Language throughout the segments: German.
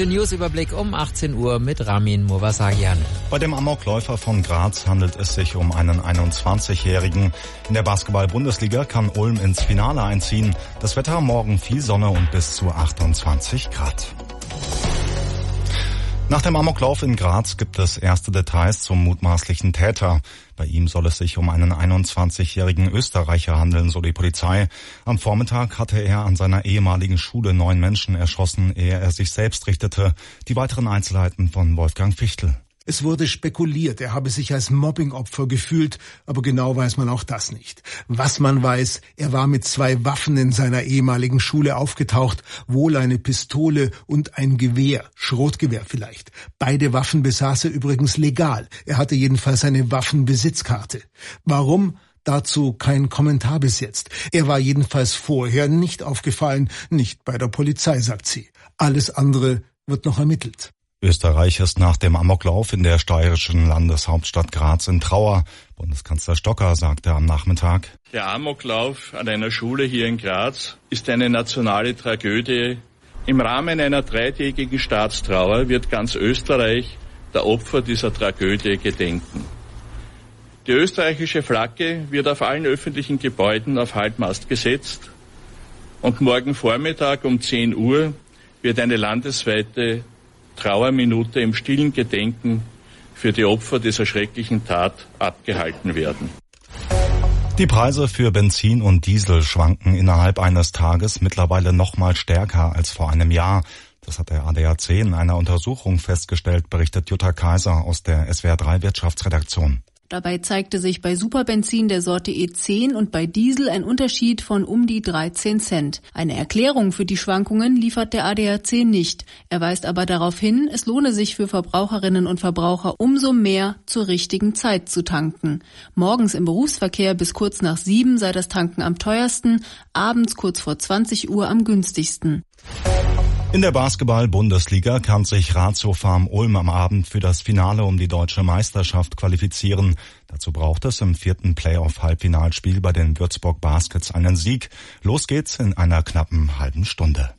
Heute Newsüberblick um 18 Uhr mit Ramin Movasagian. Bei dem Amokläufer von Graz handelt es sich um einen 21-Jährigen. In der Basketball-Bundesliga kann Ulm ins Finale einziehen. Das Wetter morgen viel Sonne und bis zu 28 Grad. Nach dem Amoklauf in Graz gibt es erste Details zum mutmaßlichen Täter. Bei ihm soll es sich um einen 21-jährigen Österreicher handeln, so die Polizei. Am Vormittag hatte er an seiner ehemaligen Schule 9 Menschen erschossen, ehe er sich selbst richtete. Die weiteren Einzelheiten von Wolfgang Fichtel. Es wurde spekuliert, er habe sich als Mobbingopfer gefühlt, aber genau weiß man auch das nicht. Was man weiß, er war mit 2 Waffen in seiner ehemaligen Schule aufgetaucht, wohl eine Pistole und ein Gewehr, Schrotgewehr vielleicht. Beide Waffen besaß er übrigens legal, er hatte jedenfalls eine Waffenbesitzkarte. Warum? Dazu kein Kommentar bis jetzt. Er war jedenfalls vorher nicht aufgefallen, nicht bei der Polizei, sagt sie. Alles andere wird noch ermittelt. Österreich ist nach dem Amoklauf in der steirischen Landeshauptstadt Graz in Trauer. Bundeskanzler Stocker sagte am Nachmittag: Der Amoklauf an einer Schule hier in Graz ist eine nationale Tragödie. Im Rahmen einer 3-tägigen Staatstrauer wird ganz Österreich der Opfer dieser Tragödie gedenken. Die österreichische Flagge wird auf allen öffentlichen Gebäuden auf Halbmast gesetzt und morgen Vormittag um 10 Uhr wird eine landesweite Trauerminute im stillen Gedenken für die Opfer dieser schrecklichen Tat abgehalten werden. Die Preise für Benzin und Diesel schwanken innerhalb eines Tages mittlerweile noch mal stärker als vor einem Jahr. Das hat der ADAC in einer Untersuchung festgestellt, berichtet Jutta Kaiser aus der SWR3 Wirtschaftsredaktion. Dabei zeigte sich bei Superbenzin der Sorte E10 und bei Diesel ein Unterschied von um die 13 Cent. Eine Erklärung für die Schwankungen liefert der ADAC nicht. Er weist aber darauf hin, es lohne sich für Verbraucherinnen und Verbraucher umso mehr zur richtigen Zeit zu tanken. Morgens im Berufsverkehr bis kurz nach 7 sei das Tanken am teuersten, abends kurz vor 20 Uhr am günstigsten. In der Basketball-Bundesliga kann sich Ratio Farm Ulm am Abend für das Finale um die deutsche Meisterschaft qualifizieren. Dazu braucht es im 4. Playoff-Halbfinalspiel bei den Würzburg Baskets einen Sieg. Los geht's in einer knappen halben Stunde.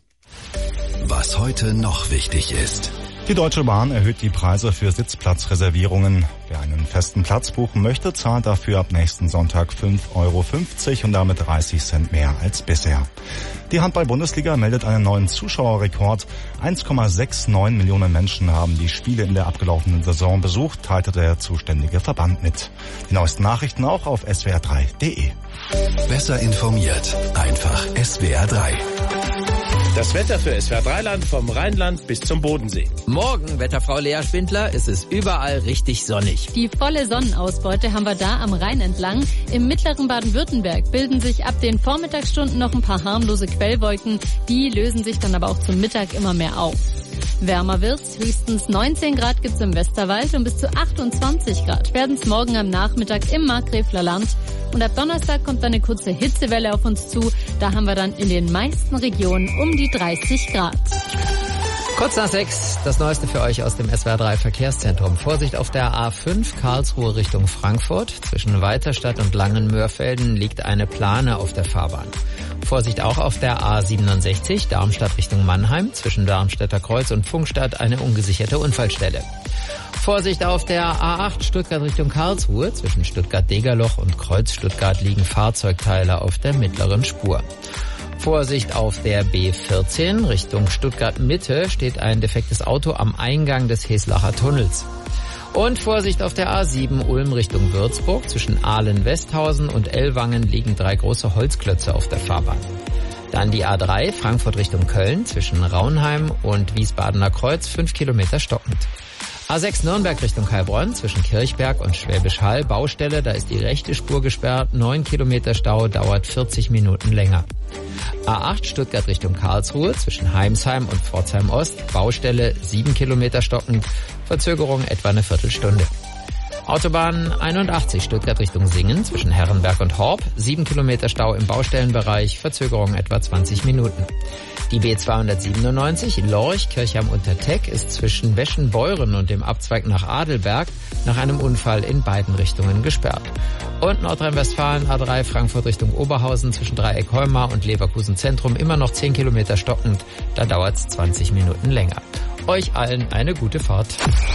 Was heute noch wichtig ist. Die Deutsche Bahn erhöht die Preise für Sitzplatzreservierungen. Wer einen festen Platz buchen möchte, zahlt dafür ab nächsten Sonntag 5,50 € und damit 30 Cent mehr als bisher. Die Handball-Bundesliga meldet einen neuen Zuschauerrekord. 1,69 Millionen Menschen haben die Spiele in der abgelaufenen Saison besucht, teilte der zuständige Verband mit. Die neuesten Nachrichten auch auf swr3.de. Besser informiert, einfach SWR3. Das Wetter für SWR3-Land vom Rheinland bis zum Bodensee. Morgen, Wetterfrau Lea Spindler, ist es überall richtig sonnig. Die volle Sonnenausbeute haben wir da am Rhein entlang. Im mittleren Baden-Württemberg bilden sich ab den Vormittagsstunden noch ein paar harmlose Quellwolken. Die lösen sich dann aber auch zum Mittag immer mehr auf. Wärmer wird's, höchstens 19 Grad gibt's im Westerwald und bis zu 28 Grad werden's morgen am Nachmittag im Markgräfler Land. Und ab Donnerstag kommt eine kurze Hitzewelle auf uns zu. Da haben wir dann in den meisten Regionen um die 30 Grad. Kurz nach 6, das Neueste für euch aus dem SWR3 Verkehrszentrum. Vorsicht auf der A5 Karlsruhe Richtung Frankfurt. Zwischen Weiterstadt und Langenmörfelden liegt eine Plane auf der Fahrbahn. Vorsicht auch auf der A67 Darmstadt Richtung Mannheim. Zwischen Darmstädter Kreuz und Pfungstadt eine ungesicherte Unfallstelle. Vorsicht auf der A8 Stuttgart Richtung Karlsruhe. Zwischen Stuttgart-Degerloch und Kreuz Stuttgart liegen Fahrzeugteile auf der mittleren Spur. Vorsicht auf der B14 Richtung Stuttgart-Mitte steht ein defektes Auto am Eingang des Heslacher Tunnels. Und Vorsicht auf der A7 Ulm Richtung Würzburg. Zwischen Ahlen-Westhausen und Ellwangen liegen 3 große Holzklötze auf der Fahrbahn. Dann die A3 Frankfurt Richtung Köln. Zwischen Raunheim und Wiesbadener Kreuz 5 Kilometer stockend. A6 Nürnberg Richtung Heilbronn, zwischen Kirchberg und Schwäbisch Hall, Baustelle, da ist die rechte Spur gesperrt, 9 Kilometer Stau, dauert 40 Minuten länger. A8 Stuttgart Richtung Karlsruhe, zwischen Heimsheim und Pforzheim Ost, Baustelle, 7 Kilometer stockend, Verzögerung etwa eine Viertelstunde. Autobahn 81 Stuttgart Richtung Singen, zwischen Herrenberg und Horb, 7 Kilometer Stau im Baustellenbereich, Verzögerung etwa 20 Minuten. Die B297 Lorch Kirchheim unter Teck ist zwischen Weschenbeuren und dem Abzweig nach Adelberg nach einem Unfall in beiden Richtungen gesperrt. Und Nordrhein-Westfalen A3 Frankfurt Richtung Oberhausen zwischen Dreieck-Heumar und Leverkusen Zentrum immer noch 10 Kilometer stockend, da dauert es 20 Minuten länger. Euch allen eine gute Fahrt.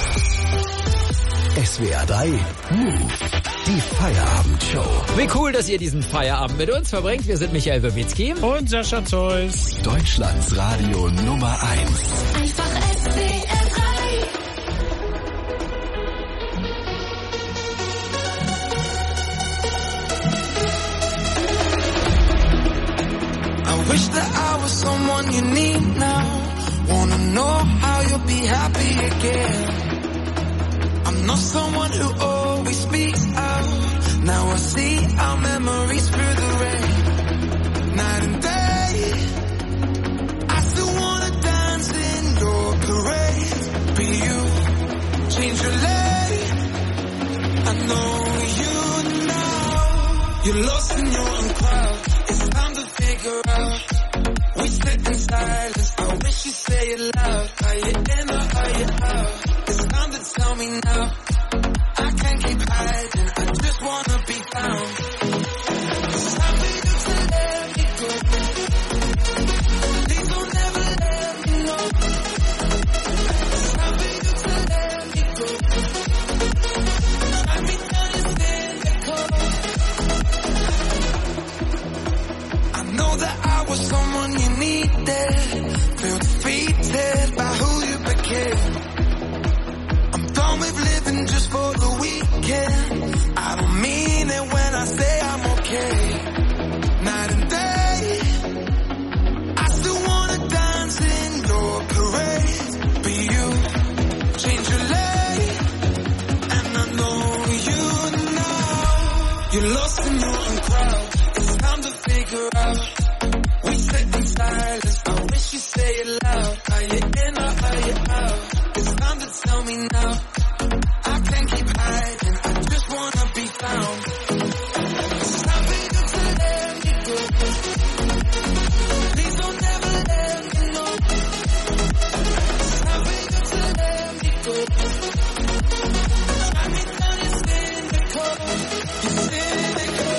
SWR 3 Move, die Feierabendshow. Wie cool, dass ihr diesen Feierabend mit uns verbringt. Wir sind Michael Wibitzki und Sascha Zeus. Deutschlands Radio Nummer 1. Einfach SWR 3. I wish that I was someone you need now. Wanna know how you'll be happy again. I'm not someone who always speaks out. Now I see our memories through the rain. Night and day, I still wanna dance in your parade. But you change your lane. I know you now. You're lost in your own crowd. It's time to figure out. We sit in silence. I wish you'd say it loud. Are you in or are you out? It's time to tell me now. I can't keep hiding. I just wanna be found. It's time for you to let me go. Please don't ever let me know. It's time for you to let me go. Drive me down and cynical. I know that I was someone you needed. Feel defeated by who you became. I'm done with living just for the weekend. I don't mean it when I say I'm okay. Night and day, I still wanna dance in your parade. But you change your lane, and I know you now. You're lost in your own crowd. It's time to figure out. We sit in silence. I wish you say it loud. Are you in or are you out? It's time to tell me now. I can't keep hiding. I just wanna be found. It's time for you to let me go. Please don't ever let me know. It's time for you to let me go. Drive me down, you're cynical. You're cynical.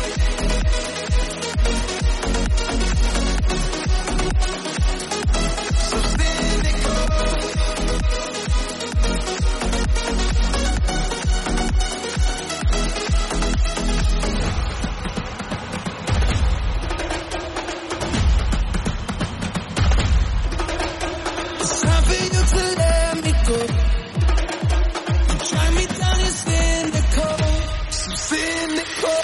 So cynical. It's time for you to let me go. You drive me down, you're cynical. So cynical.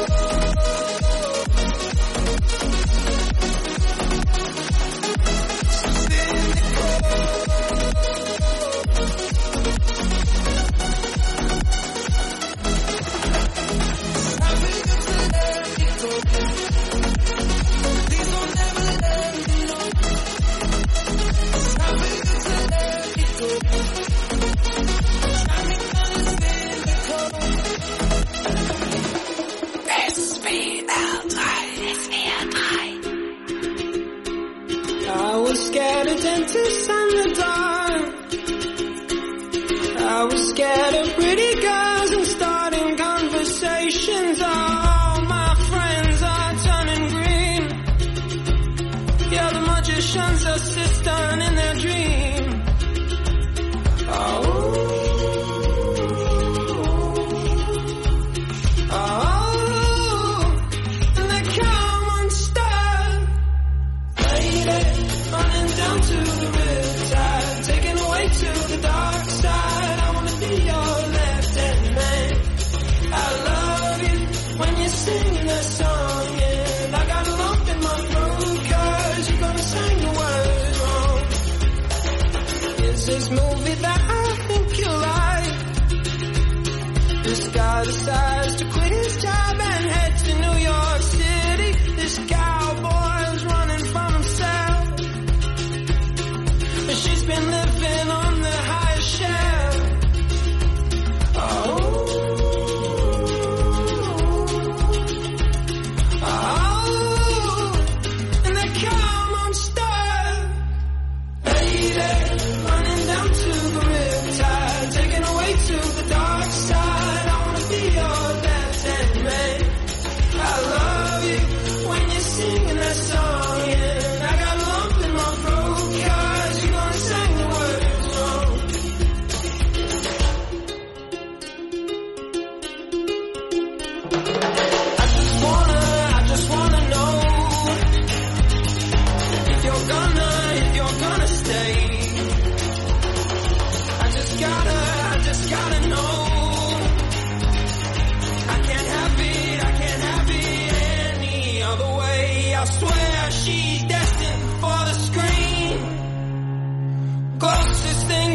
So cynical. It's time for you to let me go. Please don't ever let me know. It's time for you to let me go. Drive me down and cynical. SWR 3. I was scared of dentists and the dark. I was scared of pretty girls and starting conversations. All my friends are turning green. Yeah, the magicians are sisters in their dream. Oh, and they come unstuck. Lady, running down to the riptide, taken away to the dark side. I wanna be your left-hand man. I love you when you're singing that song, and I got a lump in my throat 'cause you're gonna sing the words wrong. Is this movie that I think you like? This guy decides to quit his job and head to New York City. This cowboy's running from himself. She's been living on the highest shelf. Oh, and they come unstuck. Lady, running down to the riptide, taken away to the dark side. I wanna be your left-hand man.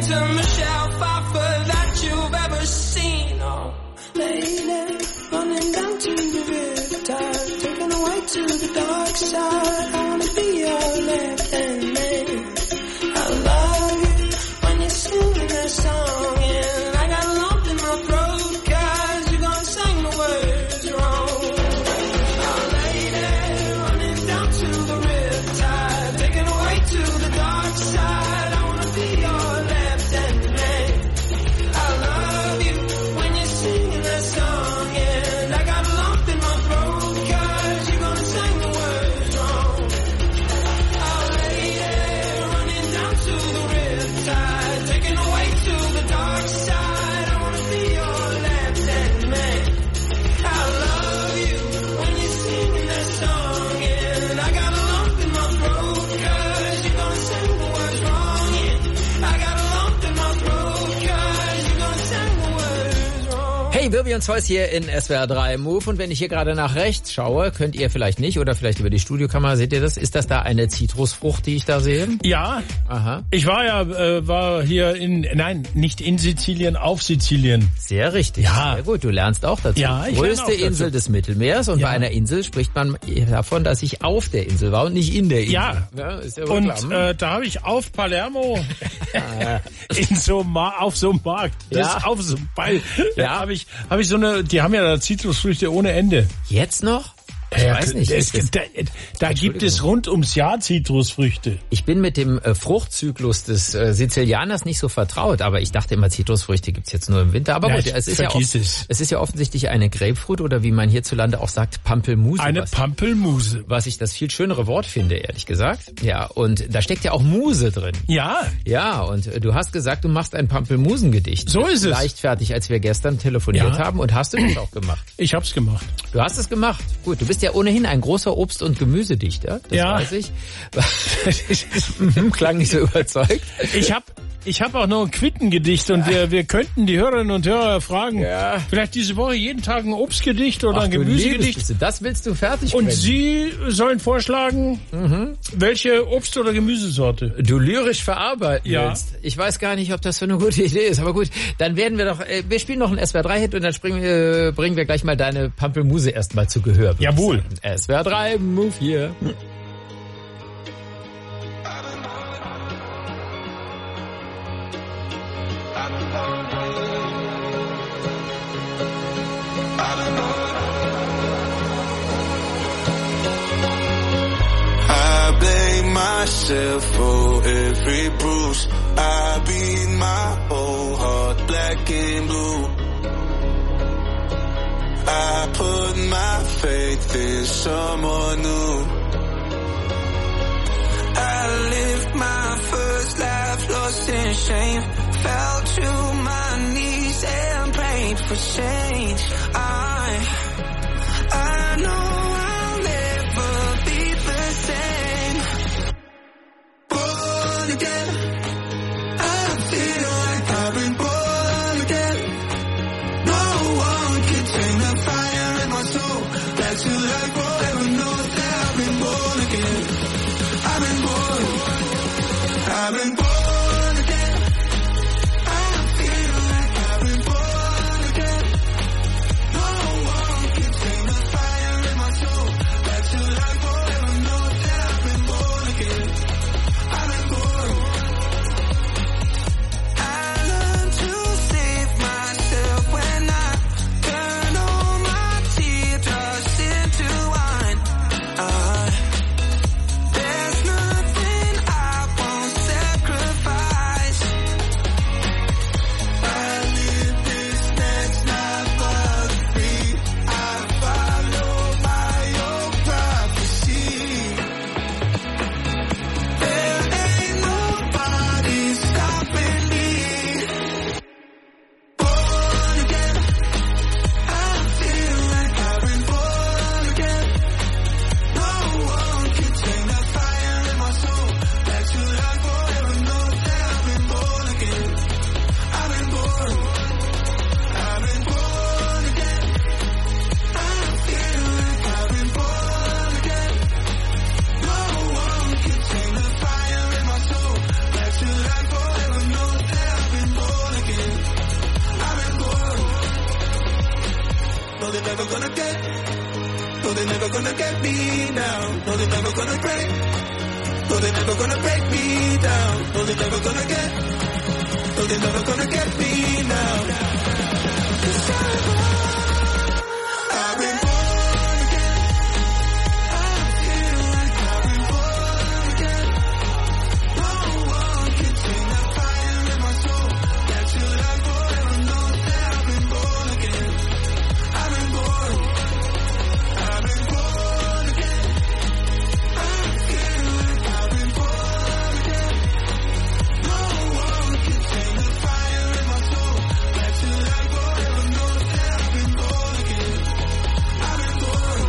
to Michelle Pfeiffer that you've ever seen. Oh, lady, running down to the riptide, taken away to the dark side. I wanna be your left-hand man. I love you when you're singing that song, and I got a lump in my throat 'cause you're gonna sing the words wrong. Oh, lady, running down to the riptide, taken away to the dark side. I wanna be your left-hand man. I love you when you're singing that song, and I got a lump in my throat 'cause you're gonna sing the words wrong. Oh, lady, running down to the riptide, taken away to the dark side. I wanna be your left-hand man. I love you when you're singing that song, and I got a lump in my throat 'cause you're gonna sing the words wrong. Yeah, I got a lump in my throat 'cause you're gonna sing the words wrong. Hey, Vivian Zeus hier in SWR 3 Move. Und wenn ich hier gerade nach rechts schaue, könnt ihr vielleicht nicht oder vielleicht über die Studiokamera, seht ihr das? Ist das da eine Zitrusfrucht, die ich da sehe? Ja. Aha. Ich war hier nicht in Sizilien, auf Sizilien. Sehr richtig. Ja. Sehr gut, du lernst auch dazu. Ja, ich lerne Größte auch dazu. Insel des Mittelmeers und Ja. bei einer Insel spricht man davon, dass ich auf der Insel war und nicht in der Insel. Ja. Ist ja wohl Und klar. da habe ich auf Palermo auf so einem Markt, Ja. auf so einem Ball, Ja. habe ich so eine, die haben ja da Zitrusfrüchte ohne Ende. Jetzt noch? Ich weiß nicht. Da gibt es rund ums Jahr Zitrusfrüchte. Ich bin mit dem Fruchtzyklus des Sizilianers nicht so vertraut, aber ich dachte immer, Zitrusfrüchte gibt's jetzt nur im Winter. Aber gut, es ist ja offensichtlich eine Grapefruit oder wie man hierzulande auch sagt, Pampelmuse. Eine Pampelmuse. Was ich das viel schönere Wort finde, ehrlich gesagt. Ja, und da steckt ja auch Muse drin. Ja. Ja, und du hast gesagt, du machst ein Pampelmusengedicht. So ist es. Leichtfertig, als wir gestern telefoniert haben. Und hast du das auch gemacht? Ich hab's gemacht. Du hast es gemacht. Gut, du bist ja ohnehin ein großer Obst- und Gemüsedichter. Das weiß ich. Klang nicht so überzeugt. Ich hab auch noch ein Quittengedicht und wir könnten die Hörerinnen und Hörer fragen, vielleicht diese Woche jeden Tag ein Obstgedicht oder ein Gemüsegedicht. Das willst du fertig Und bringen. Sie sollen vorschlagen, welche Obst- oder Gemüsesorte. Du lyrisch verarbeiten Ja. willst. Ich weiß gar nicht, ob das so eine gute Idee ist, aber gut, dann werden wir doch, wir spielen noch einen SWR3-Hit und dann bringen wir gleich mal deine Pampelmuse erstmal zu Gehör. Jawohl. SWR3, Move hier. I blame myself for every bruise. I beat my whole heart black and blue. I put my faith in someone new. I lived my first life lost in shame. Fell to my knees and prayed for change. I know I'll never be the same. Born again, I feel like I've been born again. No one can tame the fire in my soul. That's who like forever knows that I've been born again. I've been born again. I feel like I've been born again. No one can tame the fire in my soul. That's who like forever knows that I've been born again. I've been born. never gonna get. No, they're never gonna get me now. No, they're never gonna break. No, they're never gonna break me down. No, they're never gonna get. No, they're never gonna get me now. 'Cause I've been born again. I feel like I've been born again. No one can tame that fire in my soul. That you like forever knows that I've been born again. I've been born. I've been born again. I feel like I've been born again. No one can tame the fire in my soul. That you like forever knows that I've been born again. I've been born.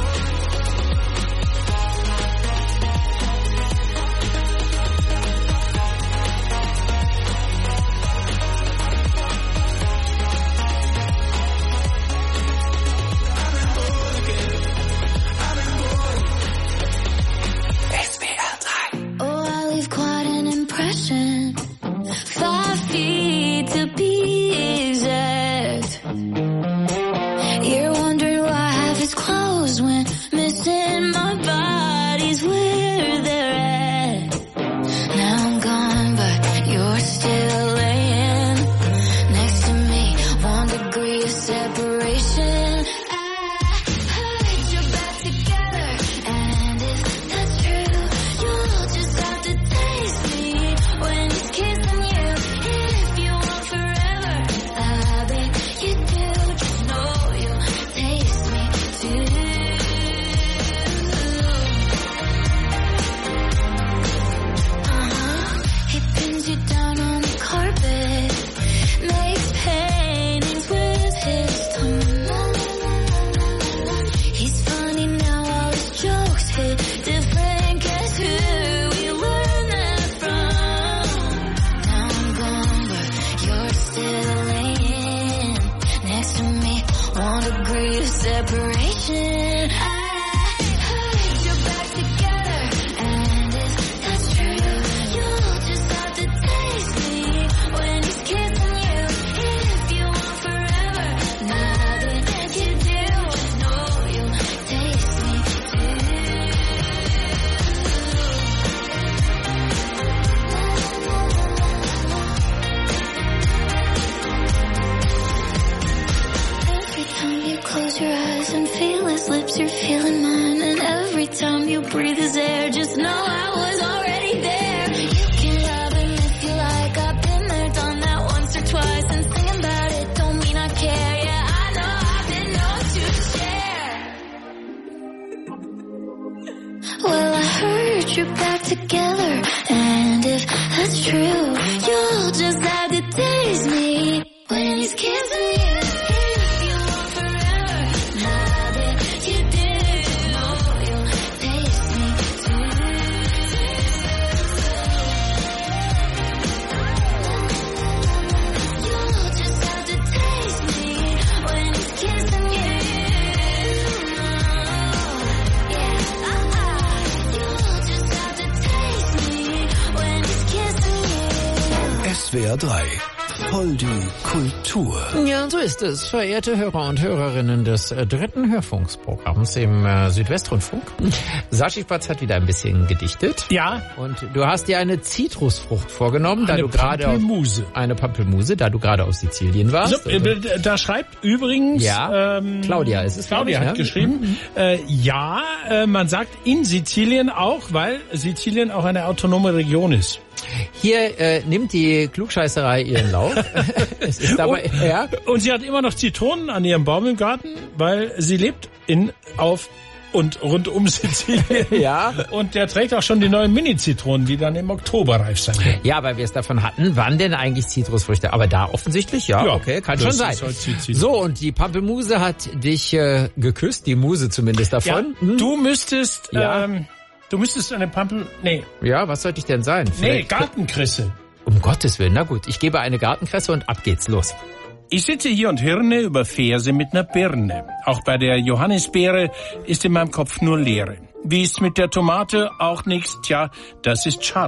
Oh, I leave quite an impression. 5 feet to be exact. You're wondering why half is closed when missing my body's where they're at. Now I'm gone, but you're still laying next to me. 1 degree of separation. I put your back together, and if that's true, you'll just have to taste me when he's kissing you. If you want forever, I bet you do. Just know you'll taste me too. He pins you down on the carpet, makes paintings with his tongue. He's funny now, all his jokes hit different. Guess who we learned that from? Now I'm gone, but you're still laying next to me. 1 degree of separation. I put your back together, and if that's true, you'll just have to taste me when he's kissing you. If you want forever, now that you do, just know you'll taste me too. Every time you close your eyes and feel his lips, you're feeling mine. And every time you breathe his air, just know I was already there. You can love him if you like. I've been there, done that once or twice. And thinking about it don't mean I care. Yeah, I know I've been known to share. Well, I heard you're back together, and if that's true, you'll just have to taste me when he's kissing you. If you want forever, now that you do, know you'll taste me too. You'll just have to taste me when he's kissing you. You'll just have to taste me when he's kissing you. SWR 3. Voll die Kultur. Ja, so ist es, verehrte Hörer und Hörerinnen des dritten Hörfunksprogramms im Südwestrundfunk. Saschipatz hat wieder ein bisschen gedichtet. Ja. Und du hast dir eine Zitrusfrucht vorgenommen, Eine Pampelmuse. Eine Pampelmuse, da du gerade aus Sizilien warst. So, da schreibt übrigens... Ja, Claudia ist es. Claudia hat geschrieben, man sagt in Sizilien auch, weil Sizilien auch eine autonome Region ist. Hier nimmt die Klugscheißerei ihren Lauf. Es ist dabei, und sie hat immer noch Zitronen an ihrem Baum im Garten, weil sie lebt auf und rund um Sizilien. Ja. Und der trägt auch schon die neuen Mini-Zitronen, die dann im Oktober reif sein werden. Ja, weil wir es davon hatten, wann denn eigentlich Zitrusfrüchte? Aber da offensichtlich, ja, okay, kann schon sein. Halt so, und die Pampelmuse hat dich geküsst, die Muse zumindest davon. Ja, du müsstest... Du müsstest eine Nee. Ja, was sollte ich denn sein? Vielleicht Gartenkresse. Um Gottes Willen, na gut. Ich gebe eine Gartenkresse und ab geht's, los. Ich sitze hier und hirne über Verse mit ner Birne. Auch bei der Johannisbeere ist in meinem Kopf nur Leere. Wie ist's mit der Tomate? Auch nix, tja, das ist schade.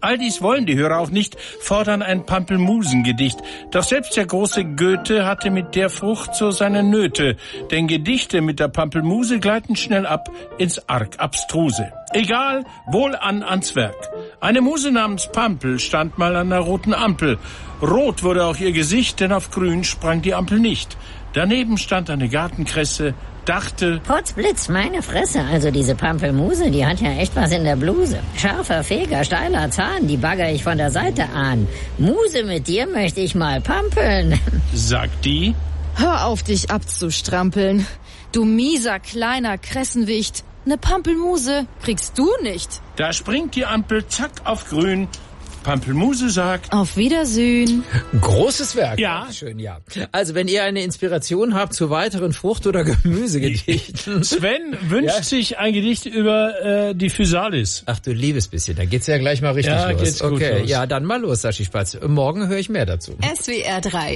All dies wollen die Hörer auch nicht, fordern ein Pampelmusengedicht. Doch selbst der große Goethe hatte mit der Frucht so seine Nöte. Denn Gedichte mit der Pampelmuse gleiten schnell ab ins arg Abstruse. Egal, wohlan ans Werk. Eine Muse namens Pampel stand mal an der roten Ampel. Rot wurde auch ihr Gesicht, denn auf grün sprang die Ampel nicht. Daneben stand eine Gartenkresse, dachte... Potzblitz, meine Fresse, also diese Pampelmuse, die hat ja echt was in der Bluse. Scharfer Feger, steiler Zahn, die bagger ich von der Seite an. Muse, mit dir möchte ich mal pampeln. Sagt die... Hör auf, dich abzustrampeln. Du mieser, kleiner Kressenwicht. Ne Pampelmuse kriegst du nicht. Da springt die Ampel zack auf grün. Pampelmuse sagt... Auf Wiedersehen. Großes Werk. Ja. Schön, ja. Also, wenn ihr eine Inspiration habt zu weiteren Frucht- oder Gemüsegedichten. Sven wünscht sich ein Gedicht über die Physalis. Ach du liebes bisschen, da geht's ja gleich mal richtig los. Geht's gut los. Ja, dann mal los, Saschi Spatz. Morgen höre ich mehr dazu. SWR 3.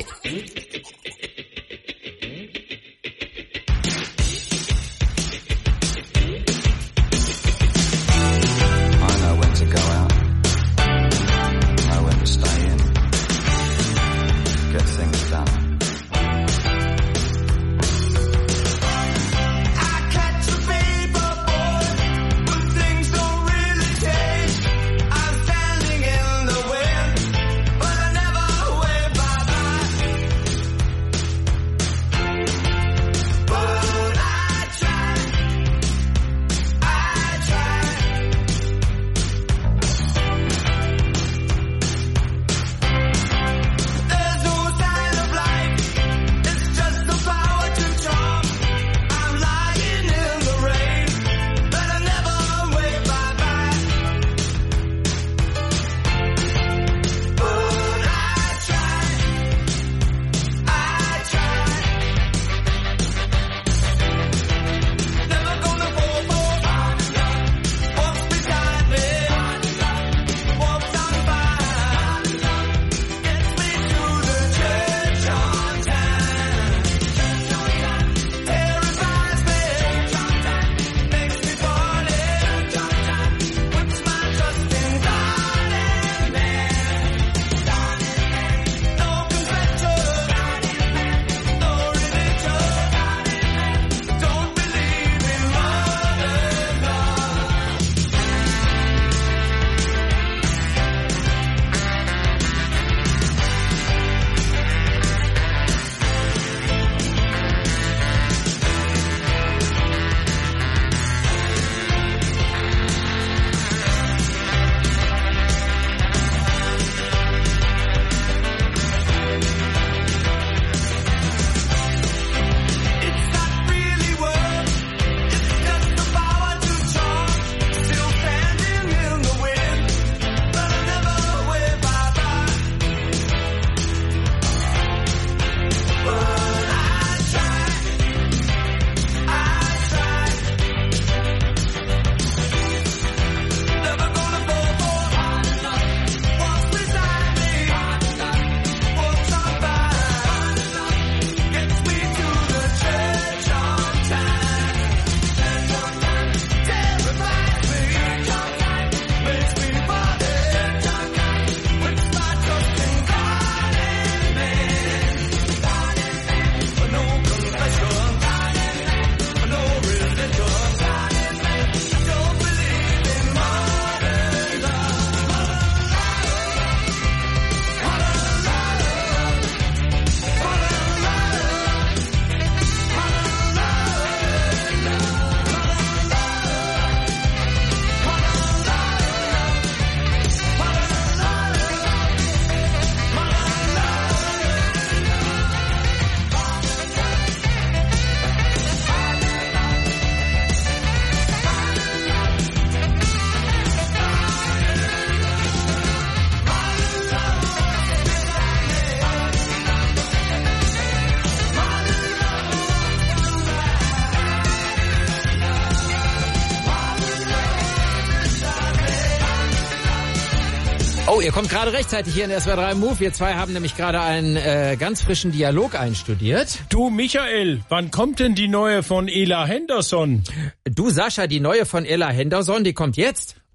Oh, ihr kommt gerade rechtzeitig hier in der SWR 3 Move. Wir zwei haben nämlich gerade einen ganz frischen Dialog einstudiert. Du, Michael, wann kommt denn die neue von Ella Henderson? Du, Sascha, die neue von Ella Henderson, die kommt jetzt.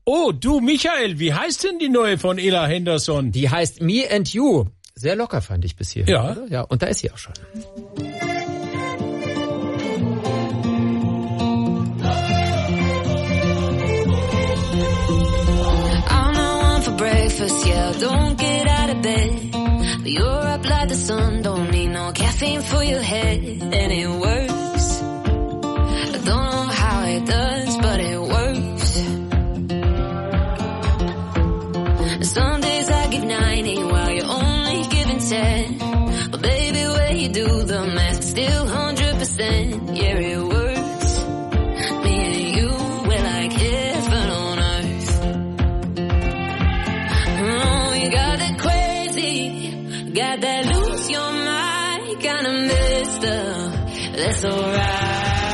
Oh, du Michael, wie heißt denn die neue von Ella Henderson? Die heißt Me and You. Sehr locker fand ich bis hierhin. Ja. Oder? Ja, und da ist sie auch schon. I'm the one for breakfast, yeah, don't get out of bed. But you're up like the sun, don't need no caffeine for your head. And it works. I don't know how it does, but it works. Some days I give 90 while you're only giving 10. But baby, when you do the math, it's still 100%. Yeah, it works. Me and you, we're like heaven on earth. Oh, you got that crazy, got that lose your mind kind of messed up. That's alright.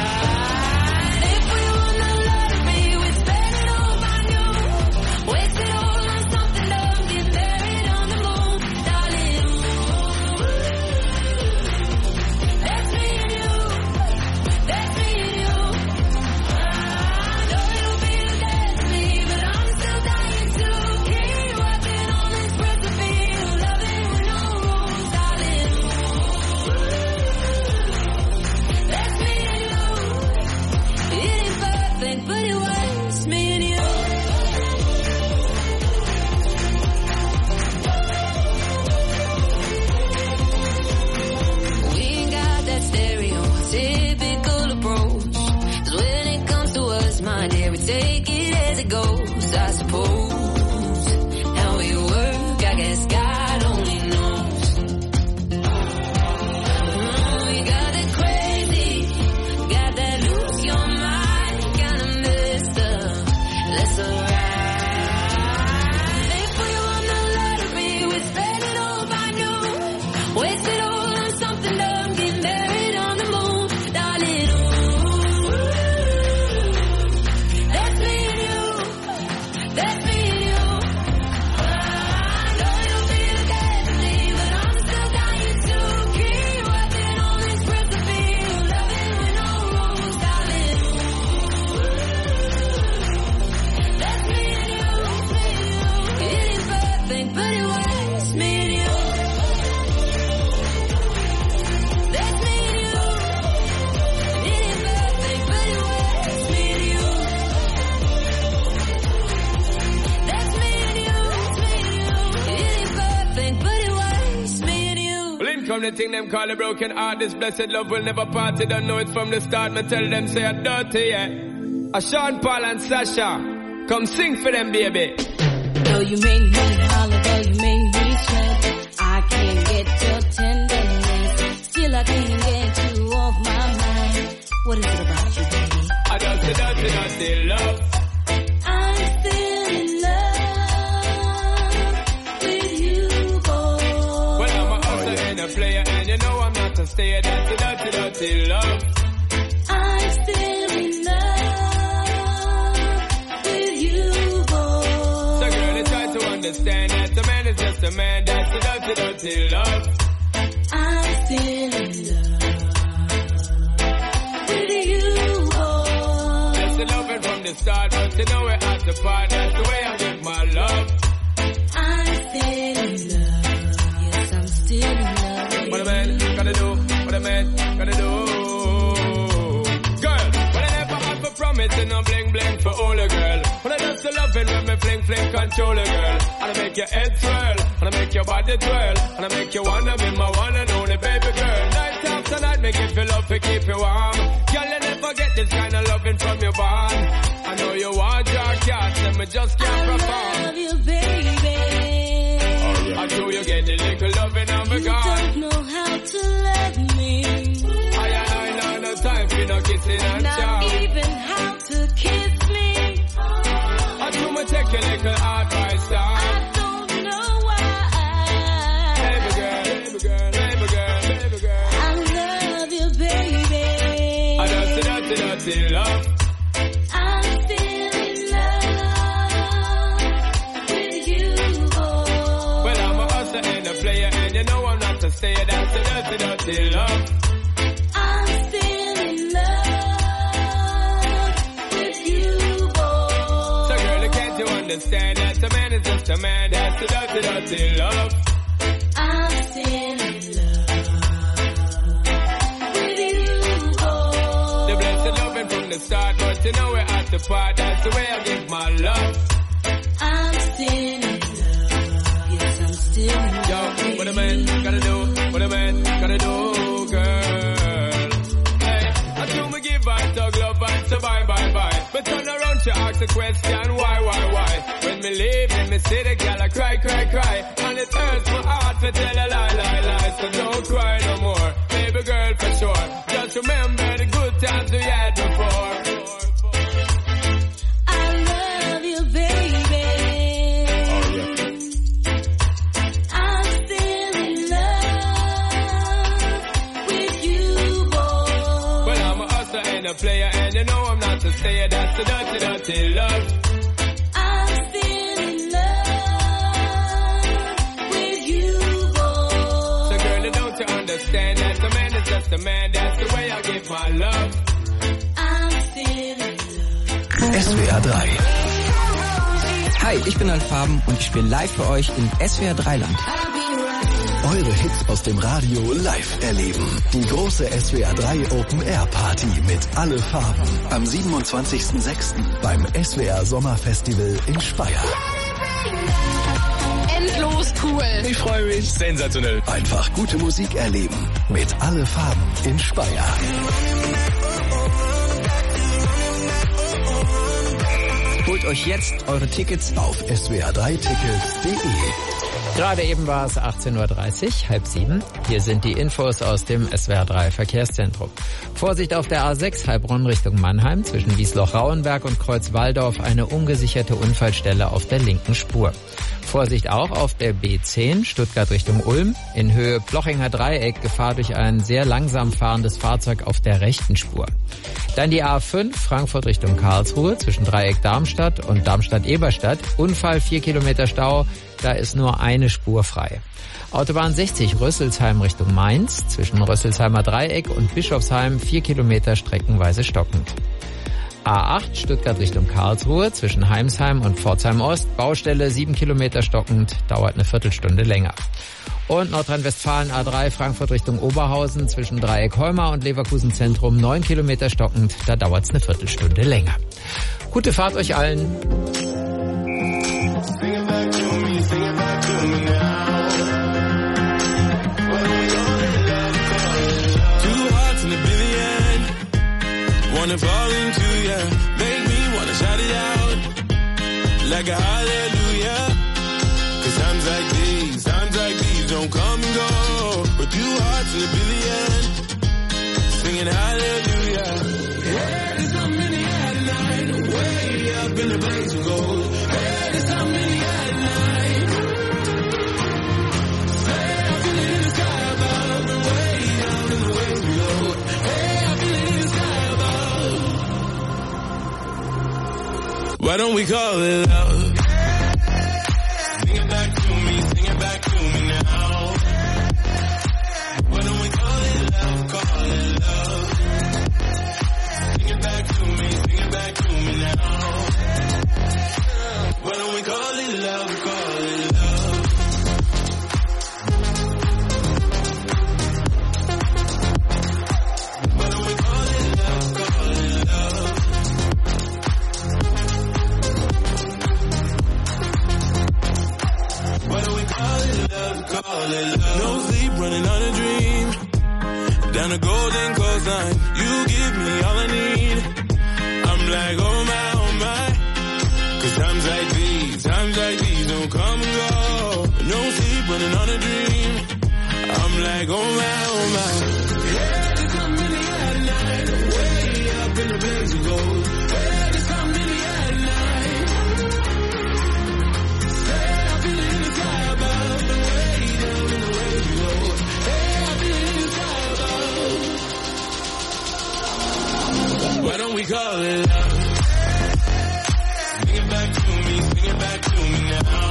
Take it as it goes, I suppose. How we work, I guess God only knows. Oh, you got that crazy, got that lose your mind, kinda messed up. That's alright. If we won the lottery, we'd spend it all by noon. Waste it all on something dumb, get married on the moon, darling. From the thing them call a broken heart, this blessed love will never part. They don't know it from the start. Me tell them say I'm dirty, yeah. A Sean Paul and Sasha, come sing for them, baby. Though you make me holler, though you make me sweat, I can't get your tenderness. Still I can't get you off my mind. What is it about you, baby? I dirty, dirty, dirty love. I'm still in love with you, boy. Well, I'm a hustler and a player, and you know I'm not a stayer. Dirty, dirty, dirty love. I'm still in love with you, boy. So girl, try to understand that a man is just a man. That's a dirty, dirty love. I'm still in love with you, boy. That's the loving from the start, but you know we're at the part. That's the way I give my love. I'm still in love. Yes, I'm still in love. What a man gonna do? What a man gonna do? Girl, when I never have a promise and no bling bling for all a girl. When I just loving when me fling fling control a girl. And I make your head twirl, and I make your body twirl, and I make you wanna be my one and only baby girl. Night after night, make you feel love to keep you warm. Girl, you never get this kind of loving from your bond. I know you want your cat, and me just can't perform. I love you, baby. I do you get the little loving of a God. You don't know how to love me. I know no time for no kissing and Not chow. even how to kiss me. I do me take your little advice down. I don't know why. Baby girl, baby girl, baby girl, baby girl. I love you, baby. I dirty, dirty, dirty love. I'm still in love with you, boy. Well, I'm a hustler and a player, and you know I'm not a stayer. That's a dirty, dirty love. I'm still in love with you, boy. So girl, can't you understand that a man is just a man. That's the dirty, dirty love. I'm still in love with you, oh. The blessed loving from the start, but you know we're at the part. That's the way I give my love. I'm still in love. Yes, I'm still in love. Yo, what a man gotta do, what a man gotta do, girl. Hey, I do me give I talk love and so bye, bye, bye. But turn around to ask the question, why? When me leave in me city, girl, I cry, cry, cry. And it hurts my heart to tell a lie, lie, lie. So don't cry no more, baby girl, for sure. Just remember the good times we had before. I love you, baby. Oh, yeah. I'm still in love with you, boy. Well, I'm a hustler and a player, and you know I'm not to stay. That's the dirty, dirty love. I'm still in love with you, boy. So girl, don't you understand that a man is just a man? That's the way I give my love. I'm still in love. SWR 3. Hi, ich bin Alfaben und ich spiele live für euch in SWR 3 Land. Eure Hits aus dem Radio live erleben. Die große SWR 3 Open Air Party mit alle Farben. Am 27.06. beim SWR Sommerfestival in Speyer. Endlos cool. Ich freue mich. Sensationell. Einfach gute Musik erleben mit alle Farben in Speyer. Holt euch jetzt eure Tickets auf swr3tickets.de. Gerade eben war es 18.30 Uhr, 6:30. Hier sind die Infos aus dem SWR 3 Verkehrszentrum. Vorsicht auf der A6 Heilbronn Richtung Mannheim zwischen Wiesloch-Rauenberg und Kreuz-Walldorf eine ungesicherte Unfallstelle auf der linken Spur. Vorsicht auch auf der B10 Stuttgart Richtung Ulm in Höhe Plochinger Dreieck, Gefahr durch ein sehr langsam fahrendes Fahrzeug auf der rechten Spur. Dann die A5 Frankfurt Richtung Karlsruhe zwischen Dreieck Darmstadt und Darmstadt-Eberstadt. Unfall, 4 Kilometer Stau, da ist nur eine Spur frei. Autobahn 60 Rüsselsheim Richtung Mainz zwischen Rüsselsheimer Dreieck und Bischofsheim 4 Kilometer streckenweise stockend. A8 Stuttgart Richtung Karlsruhe zwischen Heimsheim und Pforzheim Ost. Baustelle 7 Kilometer stockend, dauert eine Viertelstunde länger. Und Nordrhein-Westfalen A3 Frankfurt Richtung Oberhausen zwischen Dreieck Heumar und Leverkusen Zentrum 9 Kilometer stockend, da dauert es eine Viertelstunde länger. Gute Fahrt euch allen. Wanna fall into ya, make me wanna shout it out like a hallelujah. 'Cause times like these don't come and go. But 2 hearts in a billion, singing hallelujah. Yeah, there's something in the air tonight, way up in the blaze of gold. Yeah, there's something in the air tonight. Say, I feel it in the sky above, and way down in the waves below. Hey, I feel it in the sky above. Why don't we call it love? Sing it back to me, sing it back to me now. Why don't we call it love, call it love? Sing it back to me, sing it back to me now. Why don't we call it love, call it love? Why don't we call it love, call it love? Why don't we call it love, call it love? No sleep, running on a dream. Down the golden coastline, you give me all I need. I'm like, oh my, oh my. 'Cause times like these don't come and go. No sleep, running on a dream. I'm like, oh my, oh my. Yeah, there's something in the air tonight, way up in the blaze of gold. Yeah, there's something in the air tonight. Say, I feel it in the sky above, and way down in the waves below. Hey, I feel it in the sky above. Why don't we call it love? Sing it back to me, sing it back to me now.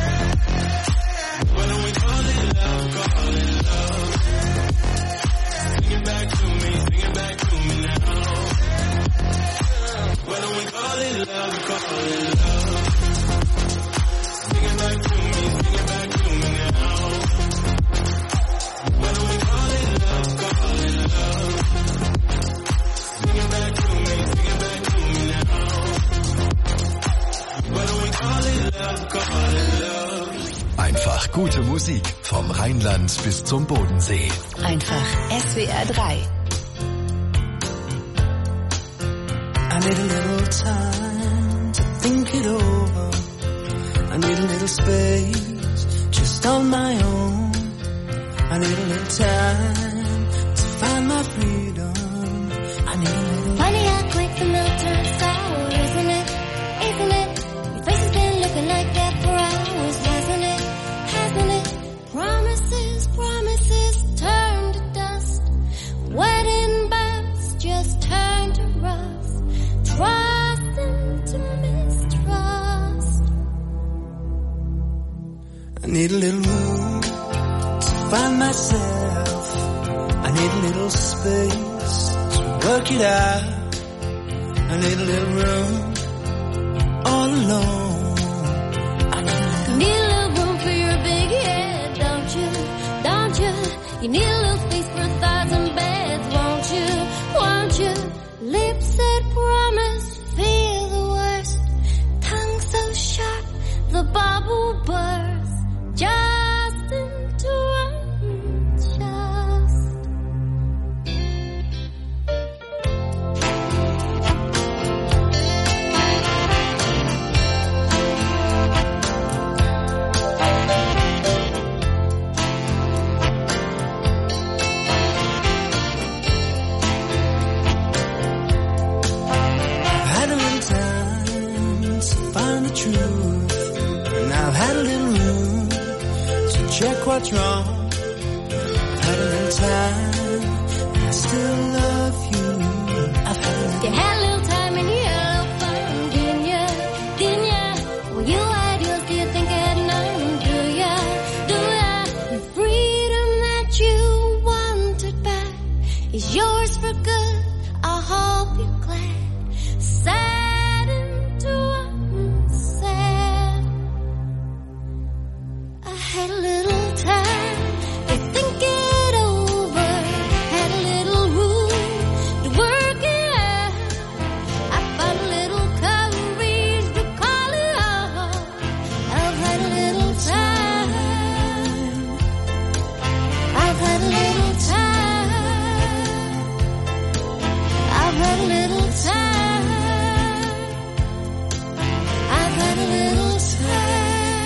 Why don't we call it love, call it love? Sing it back to me, sing it back to me now. Why don't we call it love, call it love? Rheinland bis zum Bodensee. Einfach SWR 3. I need a little time to think it over. I need a little space just on my own. I need a little time to find my freedom. I need a little. Funny how quick the milk turns sour, isn't it? Isn't it? Your face has been looking like that for hours, hasn't it? Hasn't it? Promises, promises turn to dust. Wedding bells just turn to rust. Trust into mistrust. I need a little room to find myself. I need a little space to work it out. I need a little room all alone. I need a little room for your big head, don't you? Don't you? You need a little space for 1,000 beds, won't you? Won't you? Lips that promise feel the worst. Tongue so sharp, the bubble bursts. Just into unjust. had a little time to find the truth, and I've had a little room to check what's wrong. I've had a little time, and I still love you. I've had a little. You had a little time and you had a little fun, didn't ya? Didn't ya? Well, you had yours, do you think I had none? Do ya? Do ya? The freedom that you wanted back is yours for good. I hope you're glad. Sad into unsaid. I had a little time to think it over. Had a little room to work it out. I found a little courage to call it out. I've had a little time. I've had a little time. I've had a little time. I've had a little time.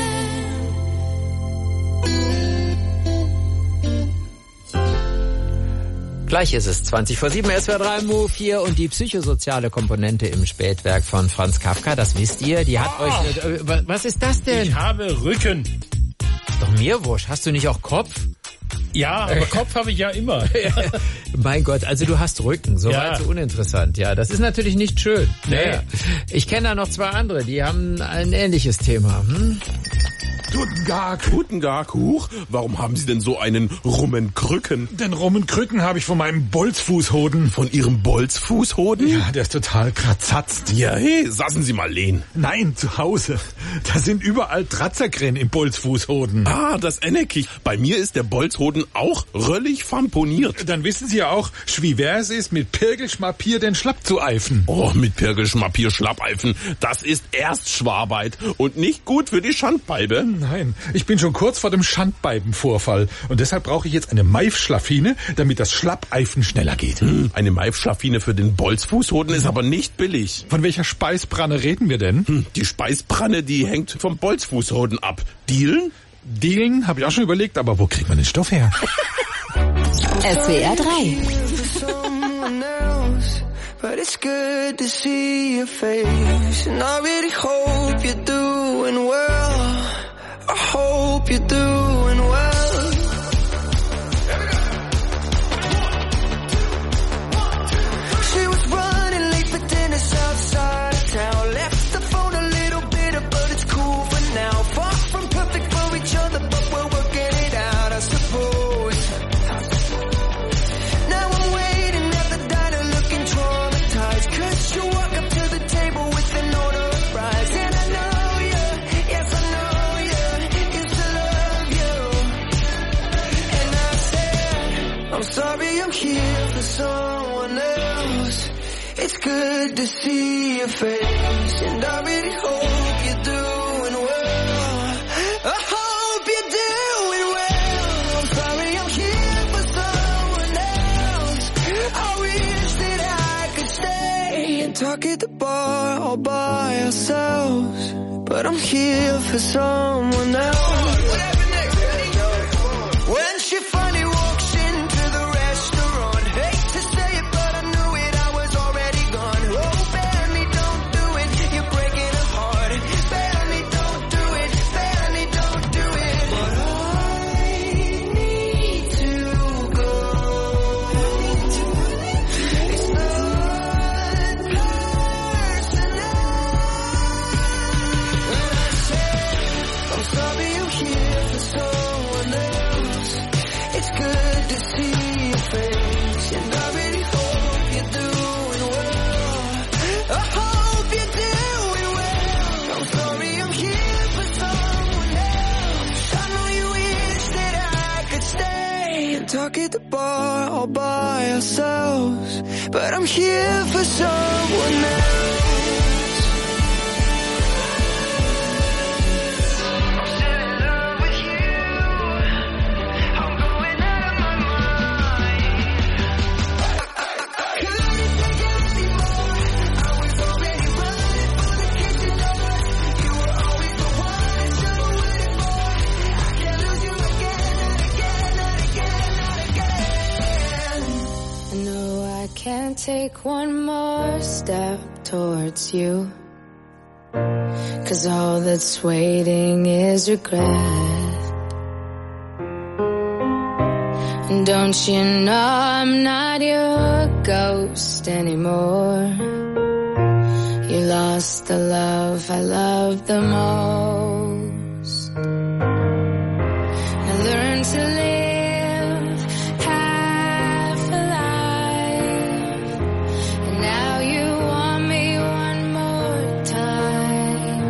Gleich ist es 20:07, SWR 3 Move 4 und die psychosoziale Komponente im Spätwerk von Franz Kafka, das wisst ihr, die hat euch... was ist das denn? Ich habe Rücken. Doch mir wurscht, hast du nicht auch Kopf? Ja, aber Kopf habe ich ja immer. Mein Gott, also du hast Rücken, soweit so uninteressant. Ja, das ist natürlich nicht schön. Nee. Naja. Ich kenne da noch zwei andere, die haben ein ähnliches Thema. Guten Tag. Guten Tag, Huch. Warum haben Sie denn so einen rummen Krücken? Den rummen Krücken habe ich von meinem Bolzfußhoden. Von Ihrem Bolzfußhoden? Ja, der ist total kratzatzt. Ja, hey, saßen Sie mal lehnen. Nein, zu Hause. Da sind überall Tratzerkrähen im Bolzfußhoden. Ah, das enneck ich. Bei mir ist der Bolzhoden auch röllig famponiert. Dann wissen Sie ja auch, wie schwer es ist, mit Pirgelschmapier den Schlapp zu eifen. Oh, mit Pirgelschmapier Schlappeifen. Das ist Erstschwarbeit und nicht gut für die Schandpeipe. Nein, ich bin schon kurz vor dem Schandbeibenvorfall und deshalb brauche ich jetzt eine Maifschlafine, damit das Schlappeifen schneller geht. Eine Maifschlafine für den Bolzfußhoden ist aber nicht billig. Von welcher Speisbranne reden wir denn? Die Speisbranne, die hängt vom Bolzfußhoden ab. Dealen? Dealen, habe ich auch schon überlegt, aber wo kriegt man den Stoff her? SWR 3. But it's good to see your face, and I really hope you're doing well. I hope you're doing well. She was running late for dinner outside of town. Left the phone a little bitter, but it's cool for now. Far from perfect for each other, but we're working it out, I suppose. Now I'm waiting at the diner looking traumatized, 'cause you walk up to the table with an order of fries. And I know you, yes I know you, used to love you. And I said, I'm sorry I'm here for someone else. It's good to see your face, and I really hope you're doing well. I hope you're doing well. I'm talk at the bar all by ourselves, but I'm here for someone else. When she finally walks into the restaurant, hate to say it, but I knew it, I was already gone. Oh, Benny, don't do it, you're breaking her heart. Benny, don't do it, Benny, don't do it. But I need to go. It's not personal. When I said, I'm sorry you're here for someone else, it's good to see your face, and I really hope you're doing well. I hope you're doing well. I'm sorry I'm here for someone else. I know you wish that I could stay and talk at the bar all by ourselves, but I'm here for someone else. I know I can't take one more step towards you, 'cause all that's waiting is regret. And don't you know I'm not your ghost anymore? You lost the love I loved the most. I learned to live half alive, and now you want me one more time.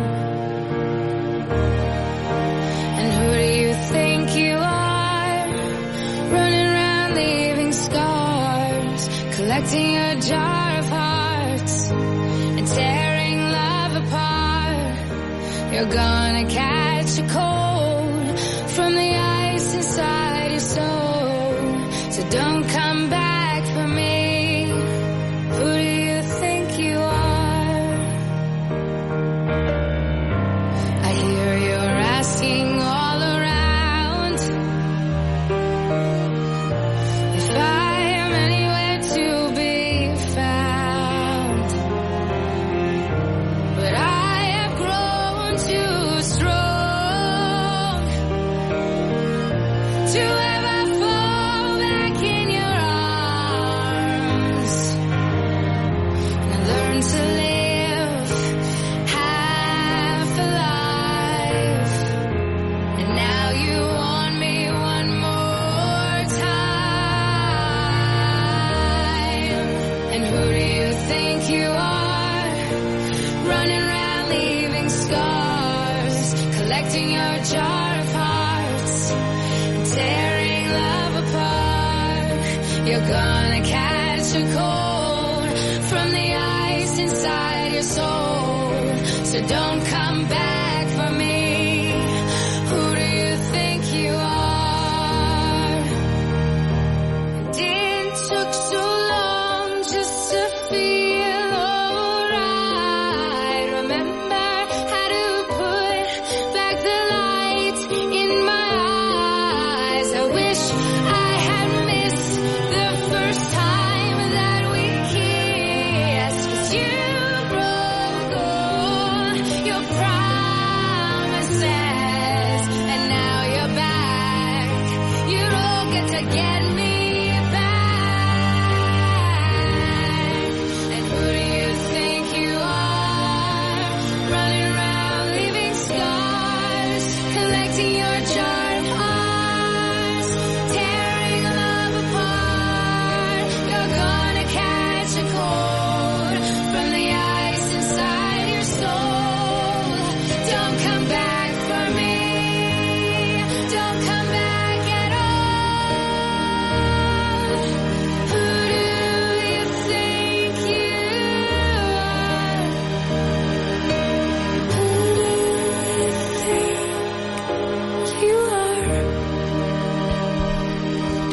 And who do you think you are, running around leaving scars, collecting a jar of hearts and tearing love apart? You're gonna catch a cold from the ice inside your soul, so don't come back for me. Who do you think you are? I hear you're asking all around if I am anywhere to be found, but I have grown too strong to ever fall back in your arms. And I learned to live half alive, and now you want me one more time. And who do you think you are, running around leaving scars, collecting your jar of hearts and tearing love apart? You're gonna catch a cold from the ice inside your soul, so don't come back for me. Who do you think you are? It took so long just to feel alright. Remember how to put back the light in my eyes. I wish I had missed the first time that we kissed, 'cause you broke all your promises.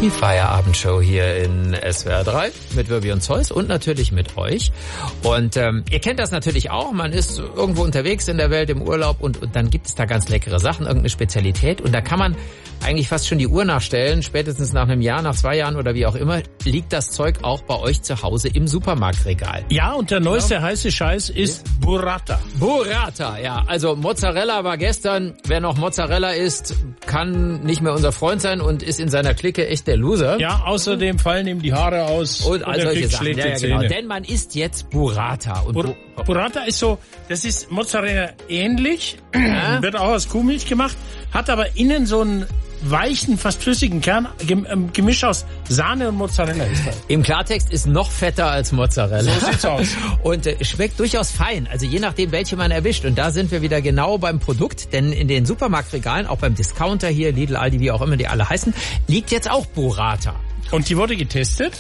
Die Feierabendshow hier in SWR 3 mit Wirbi und Zeus und natürlich mit euch. Und ihr kennt das natürlich auch, man ist irgendwo unterwegs in der Welt im Urlaub und dann gibt es da ganz leckere Sachen, irgendeine Spezialität und da kann man eigentlich fast schon die Uhr nachstellen, spätestens nach einem Jahr, nach 2 Jahren oder wie auch immer, liegt das Zeug auch bei euch zu Hause im Supermarktregal. Ja, und der neueste heiße Scheiß ist Burrata. Burrata, ja. Also Mozzarella war gestern, wer noch Mozzarella isst, kann nicht mehr unser Freund sein und ist in seiner Clique echt der Loser. Ja, außerdem fallen ihm die Haare aus und all solche Sachen. Schlägt ja, genau. Denn man isst jetzt Burrata. Und Burrata ist so, das ist Mozzarella ähnlich, wird auch aus Kuhmilch gemacht, hat aber innen so einen weichen, fast flüssigen Kern, Gemisch aus Sahne und Mozzarella ist das. Im Klartext ist noch fetter als Mozzarella. So sieht's aus. Und schmeckt durchaus fein, also je nachdem, welche man erwischt. Und da sind wir wieder genau beim Produkt, denn in den Supermarktregalen, auch beim Discounter hier, Lidl, Aldi, wie auch immer die alle heißen, liegt jetzt auch Burrata. Und die wurde getestet.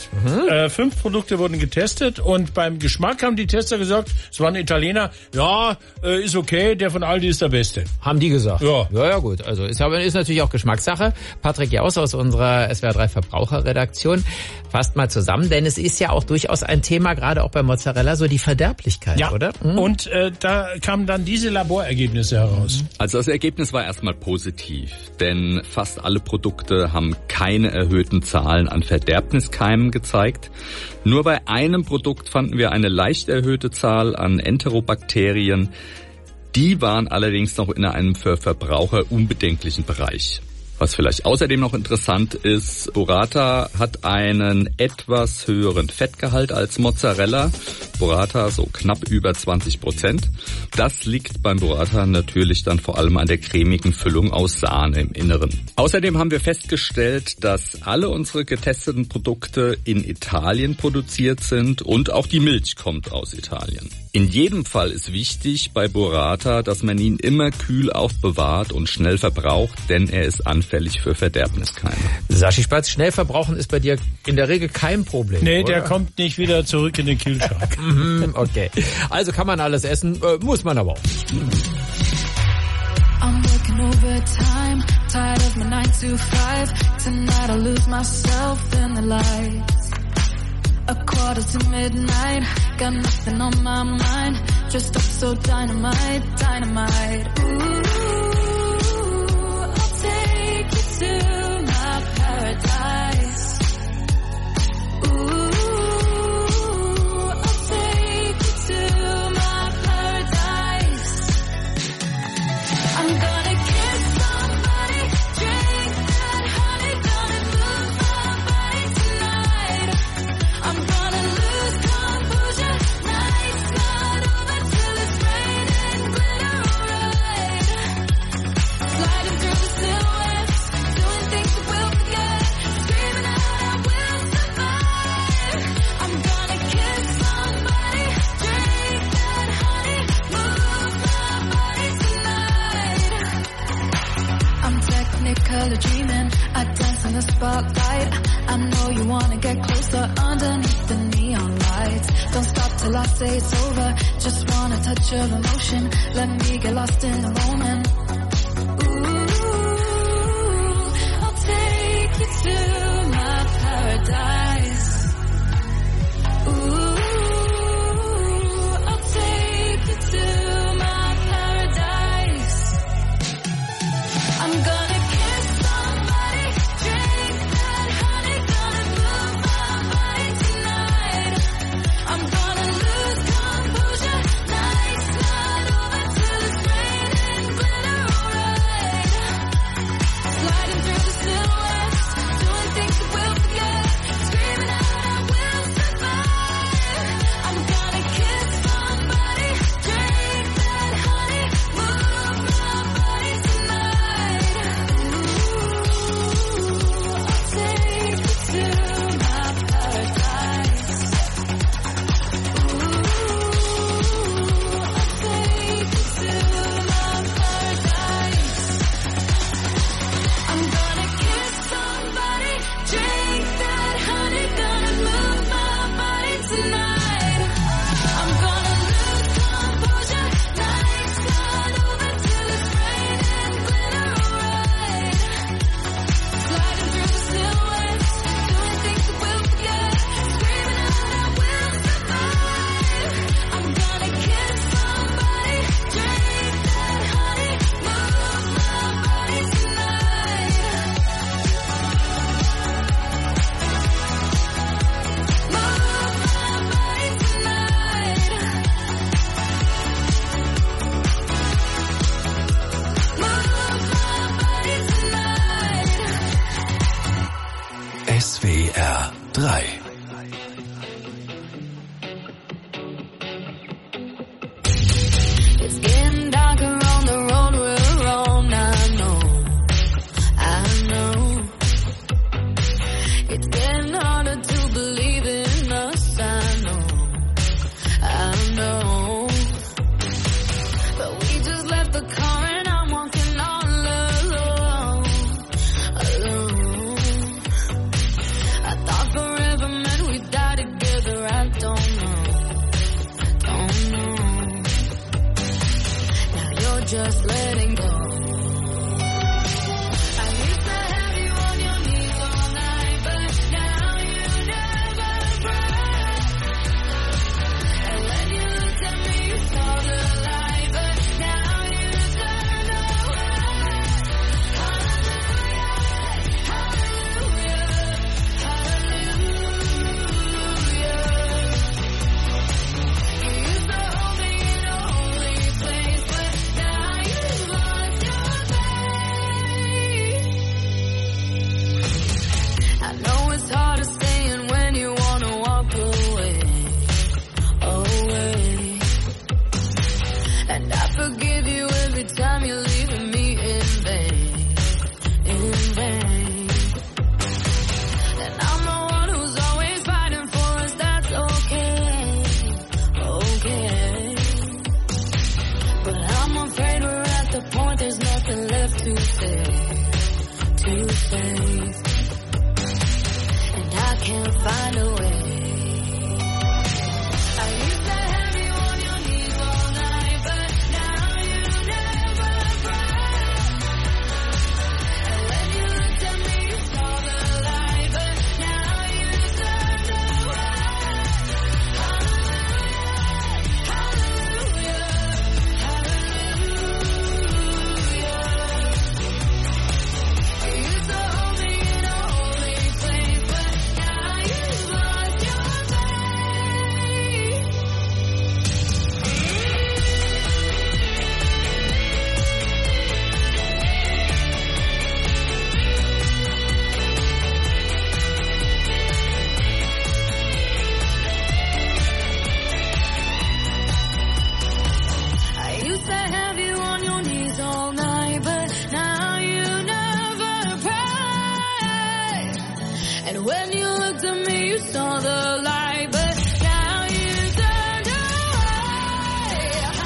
5 Produkte wurden getestet und beim Geschmack haben die Tester gesagt, es waren Italiener, ja, ist okay, der von Aldi ist der Beste. Haben die gesagt? Ja. Ja, gut. Also ist natürlich auch Geschmackssache. Patrick Jaus aus unserer SWR 3 Verbraucherredaktion fasst mal zusammen, denn es ist ja auch durchaus ein Thema, gerade auch bei Mozzarella, so die Verderblichkeit, ja. Oder? Und da kamen dann diese Laborergebnisse heraus. Also das Ergebnis war erstmal positiv, denn fast alle Produkte haben keine erhöhten Zahlen an Verderbniskeimen gezeigt. Nur bei einem Produkt fanden wir eine leicht erhöhte Zahl an Enterobakterien. Die waren allerdings noch in einem für Verbraucher unbedenklichen Bereich. Was vielleicht außerdem noch interessant ist, Burrata hat einen etwas höheren Fettgehalt als Mozzarella. Burrata so knapp über 20%. Das liegt beim Burrata natürlich dann vor allem an der cremigen Füllung aus Sahne im Inneren. Außerdem haben wir festgestellt, dass alle unsere getesteten Produkte in Italien produziert sind und auch die Milch kommt aus Italien. In jedem Fall ist wichtig bei Burrata, dass man ihn immer kühl aufbewahrt und schnell verbraucht, denn er ist anfällig für Verderbniskeime. Saschi Spatz, schnell verbrauchen ist bei dir in der Regel kein Problem, Nee, oder? der kommt nicht wieder zurück in den Kühlschrank. Okay, also kann man alles essen, muss man aber auch nicht. I'm working overtime, tired of my 9 to 5. Tonight I lose myself in the lights. 1:45, got nothing on my mind. Dressed up so dynamite, dynamite. Ooh, I'll take you to my paradise. Ooh, I'll take you to my paradise. I'm gonna kiss somebody, drink that honey, gonna move my body tonight. I'm gonna lose composure, nights not over till it's raining glitter alright. Sliding through the silhouettes, doing things that we'll forget, screaming out I will survive. I'm gonna kiss somebody, drink that honey, move my body tonight. I'm technicolor dreaming, I dance in the spotlight. I know you wanna get closer underneath the neon lights. Don't stop till I say it's over, just want a touch of emotion. Let me get lost in the moment. Ooh, I'll take you to my paradise. Ooh, I'll take you to my paradise. I'm gonna kiss somebody, drink that honey, gonna move my body tonight. I'm gonna lose composure, nights not over till it's raining glitter SWR 3. It's getting darker on the road we're on. I know. It's getting harder to believe in us. I know. But we just left the car and I'm walking all alone. I thought forever meant we'd die together. I don't know. Now you're just letting go. I used to have you on your knees all night, but now you never cry. And when you looked at me, you saw the light, but now you turned away. Hallelujah, hallelujah, hallelujah. You used to hold me in a holy place, but now you've lost your faith. I know it's hard to stay in when you wanna walk away. And I forgive you every time you're leaving me in vain, in vain. And I'm the one who's always fighting for us, that's okay, okay. But I'm afraid we're at the point there's nothing left to say, to say. And I can't find a way. I used to have you on your knees all night, but now you never cry. And when you looked at me, you saw the light, but now you turned away. Hallelujah, hallelujah, hallelujah. You used to hold me in a holy place, but now you've lost your faith. I used to have you on your knees all night, but now you never pray. And when you looked at me, you saw the light, but now you turned away.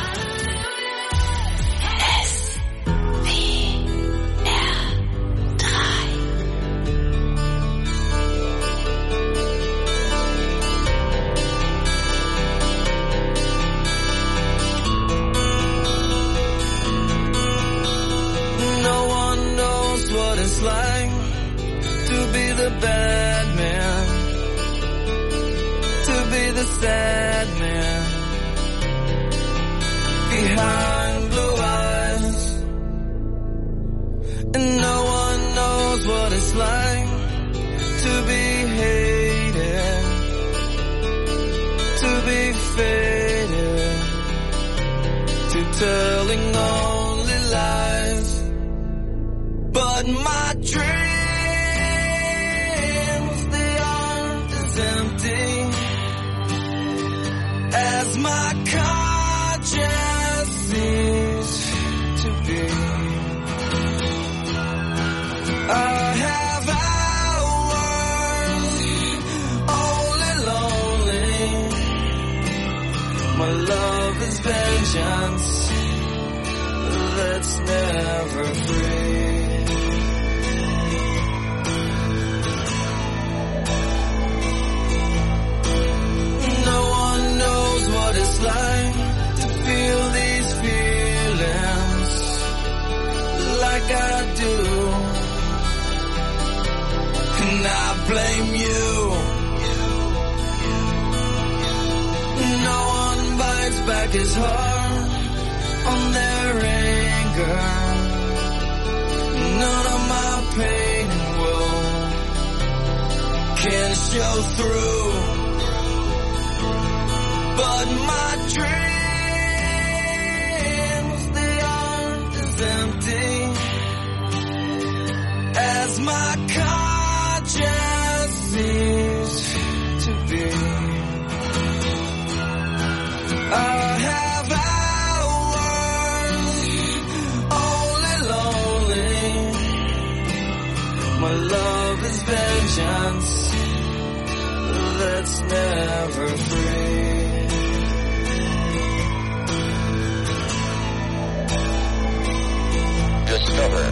No one knows what it's like to be the bad man, to be the sad man behind blue eyes. And no one knows what it's like to be hated, to be faded, to telling only lies. But my dreams, they aren't as empty as my conscience seems to be. I have hours only lonely. My love is vengeance that's never free. No one knows what it's like to feel these feelings like I do. And I blame you. No one bites back his heart on their anger. None of my pain and woe can show through. But my dreams, they aren't as empty as my conscience vengeance that's never free. Discover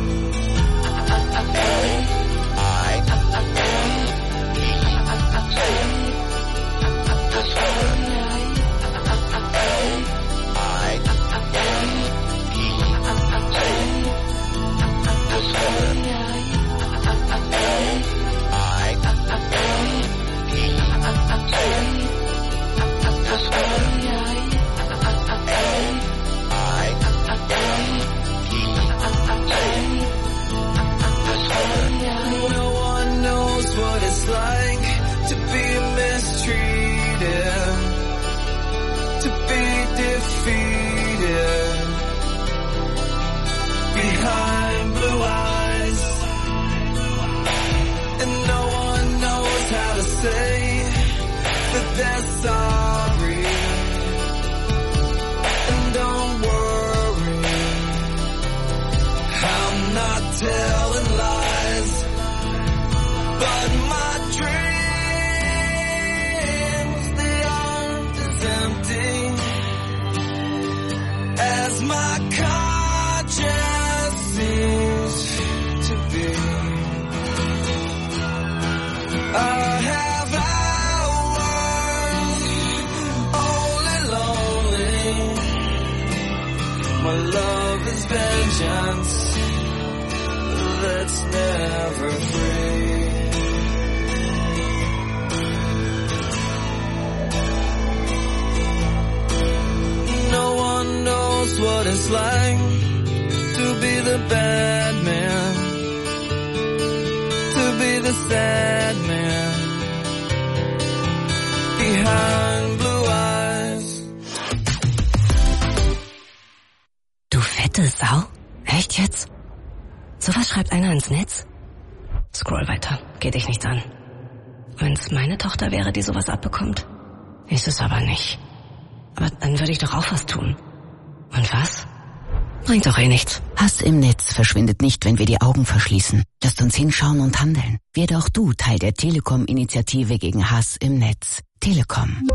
No one knows what it's like to be mistreated, to be defeated behind blue eyes, and no one knows how to say that they're sorry. And don't worry, I'm not telling lies, but my dreams, they aren't as empty as my conscience seems to be. I have hours only lonely. My love is vengeance that's never free. No one knows what it's like to be the bad man, to be the sad man behind blue eyes. Du fette Sau? Echt jetzt? Sowas schreibt einer ins Netz? Scroll weiter, geht dich nichts an. Wenn's meine Tochter wäre, die sowas abbekommt. Ist es aber nicht. Aber dann würde ich doch auch was tun. Und was? Bringt doch eh nichts. Hass im Netz verschwindet nicht, wenn wir die Augen verschließen. Lasst uns hinschauen und handeln. Werde auch du Teil der Telekom-Initiative gegen Hass im Netz. Telekom.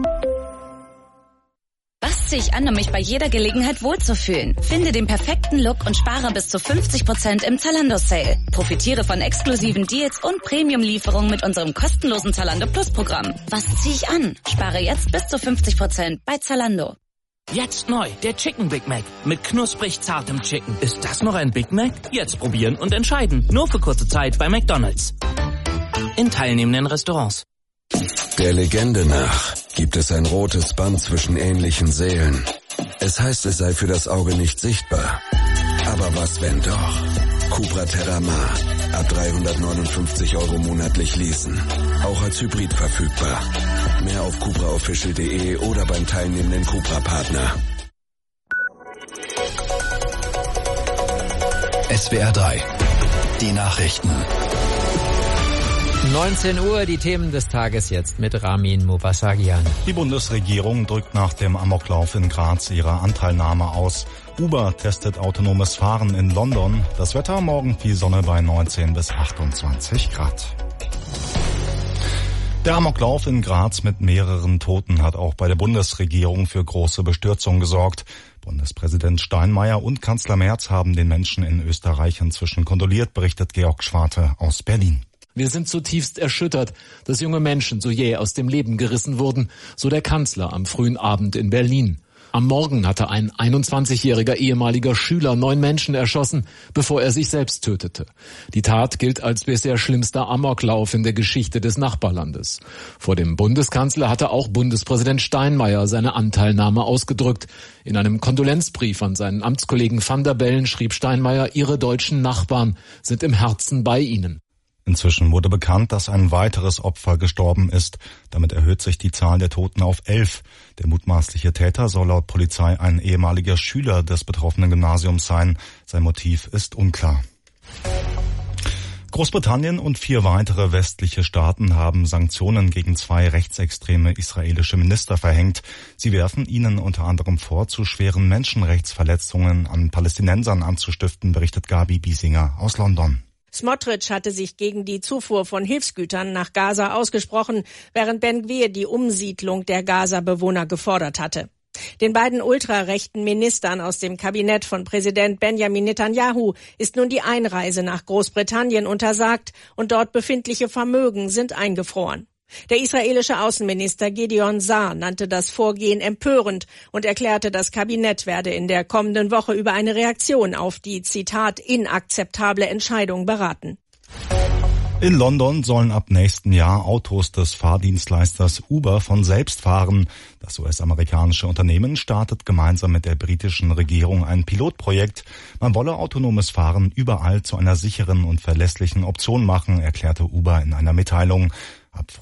Was ziehe ich an, um mich bei jeder Gelegenheit wohlzufühlen? Finde den perfekten Look und spare bis zu 50% im Zalando-Sale. Profitiere von exklusiven Deals und Premium-Lieferungen mit unserem kostenlosen Zalando Plus-Programm. Was ziehe ich an? Spare jetzt bis zu 50% bei Zalando. Jetzt neu, der Chicken Big Mac mit knusprig zartem Chicken. Ist das noch ein Big Mac? Jetzt probieren und entscheiden. Nur für kurze Zeit bei McDonald's. In teilnehmenden Restaurants. Der Legende nach gibt es ein rotes Band zwischen ähnlichen Seelen. Es heißt, es sei für das Auge nicht sichtbar. Aber was wenn doch? Cupra Terramar. Ab 359 € monatlich leasen. Auch als Hybrid verfügbar. Mehr auf cupraofficial.de oder beim teilnehmenden Cupra-Partner. SWR 3. Die Nachrichten. 19 Uhr, die Themen des Tages jetzt mit Ramin Mubassagian. Die Bundesregierung drückt nach dem Amoklauf in Graz ihre Anteilnahme aus. Uber testet autonomes Fahren in London. Das Wetter morgen viel Sonne bei 19 bis 28 Grad. Der Amoklauf in Graz mit mehreren Toten hat auch bei der Bundesregierung für große Bestürzung gesorgt. Bundespräsident Steinmeier und Kanzler Merz haben den Menschen in Österreich inzwischen kondoliert, berichtet Georg Schwarte aus Berlin. Wir sind zutiefst erschüttert, dass junge Menschen so jäh aus dem Leben gerissen wurden, so der Kanzler am frühen Abend in Berlin. Am Morgen hatte ein 21-jähriger ehemaliger Schüler 9 Menschen erschossen, bevor er sich selbst tötete. Die Tat gilt als bisher schlimmster Amoklauf in der Geschichte des Nachbarlandes. Vor dem Bundeskanzler hatte auch Bundespräsident Steinmeier seine Anteilnahme ausgedrückt. In einem Kondolenzbrief an seinen Amtskollegen Van der Bellen schrieb Steinmeier, ihre deutschen Nachbarn sind im Herzen bei ihnen. Inzwischen wurde bekannt, dass ein weiteres Opfer gestorben ist. Damit erhöht sich die Zahl der Toten auf 11. Der mutmaßliche Täter soll laut Polizei ein ehemaliger Schüler des betroffenen Gymnasiums sein. Sein Motiv ist unklar. Großbritannien und 4 weitere westliche Staaten haben Sanktionen gegen 2 rechtsextreme israelische Minister verhängt. Sie werfen ihnen unter anderem vor, zu schweren Menschenrechtsverletzungen an Palästinensern anzustiften, berichtet Gabi Biesinger aus London. Smotrich hatte sich gegen die Zufuhr von Hilfsgütern nach Gaza ausgesprochen, während Ben-Gvir die Umsiedlung der Gaza-Bewohner gefordert hatte. Den beiden ultrarechten Ministern aus dem Kabinett von Präsident Benjamin Netanyahu ist nun die Einreise nach Großbritannien untersagt und dort befindliche Vermögen sind eingefroren. Der israelische Außenminister Gideon Saar nannte das Vorgehen empörend und erklärte, das Kabinett werde in der kommenden Woche über eine Reaktion auf die, Zitat, inakzeptable Entscheidung beraten. In London sollen ab nächsten Jahr Autos des Fahrdienstleisters Uber von selbst fahren. Das US-amerikanische Unternehmen startet gemeinsam mit der britischen Regierung ein Pilotprojekt. Man wolle autonomes Fahren überall zu einer sicheren und verlässlichen Option machen, erklärte Uber in einer Mitteilung. Ab